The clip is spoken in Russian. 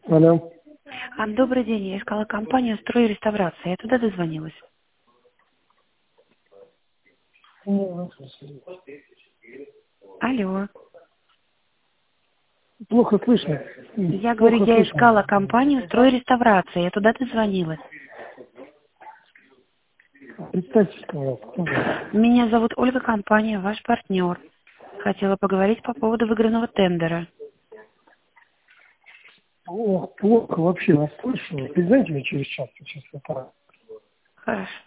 Алло. Добрый день, я искала компанию «Стройреставрация». Я туда дозвонилась. Алло. Плохо слышно. Я говорю, Плохо я слышно. искала компанию «Стройреставрация». Я туда дозвонилась. Представьте, пожалуйста, кто вы? Меня зовут Ольга, компания «Ваш партнер». Хотела поговорить по поводу выигранного тендера. Плохо вообще вас слышу. Передайте мне через час, сейчас аппарат. Хорошо.